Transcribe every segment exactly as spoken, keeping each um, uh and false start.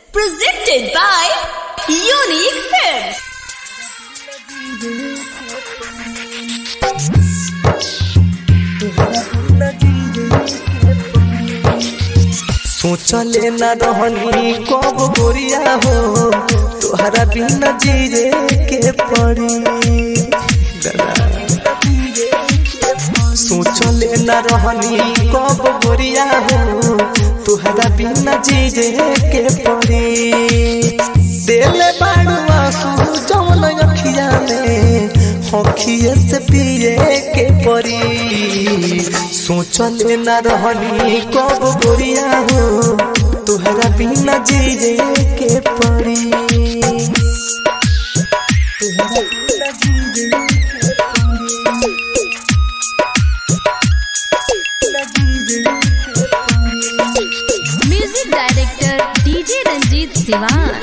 Presented by Unique Films. सोचले न रहनी कब गोरिया हो तोहरा बिना जीरे के पड़ी। सोचले न रहनी कब गोरिया हो तोहरा बिना जीरे के पड़ी। दिल बाड़ू आंसू जौन अखिया में हखिए से पिए के पड़ी। सोचले न रहनी कब गोरिया हो तोहरा बिना जीरे के पड़ी। Music Director D J Ranjit Siwan.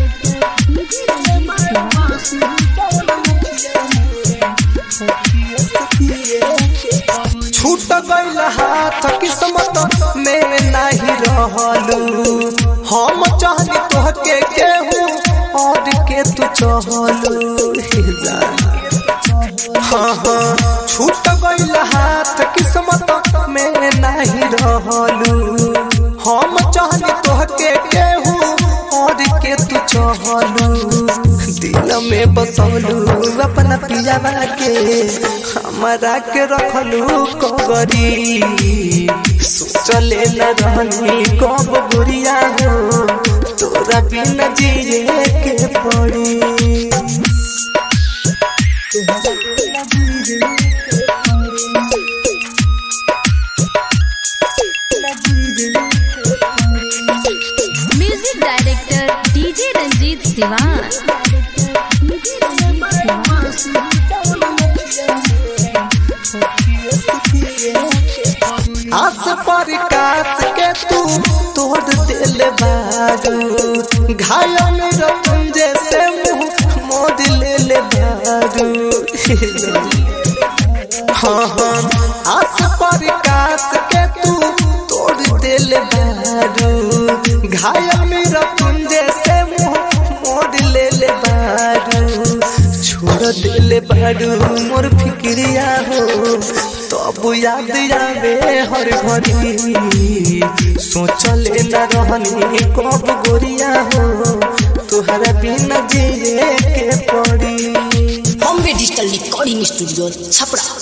छूट गइल हाथ किस्मत में नहीं रहलू। हम चाहनी तोहके केहू और के तू चहलू। हाँ हाँ छूट गइल हाथ किस्मत में नहीं रहलू। हम चाहनी तोहके केहू और के तू चहलू। दिल में बसलू अपना पियावा के हमारा के रखलू कबरी। सोचले न रहनी कब गोरिया हो तोरा बिना जीरे के पड़ी। Music Director D J Ranjit Siwan. आस पर काट के तू तोड़ दिल बारू। घायल मेरा तुम जैसे मुँह मोड़ ले ले बारू। हाँ हाँ आस पर काट के तू तोड़ दिल बारू। घायल मेरा तुम जैसे मुँह मोड़ ले ले बारू। छोड़ दिल बारू मोर फिक्रिया हो तब याद आवे हर घड़ी। सोचले न रहनी कब गोरिया हो तोहरा बिना जीरे के पड़ी। Bombay digital recording studio Chhapra.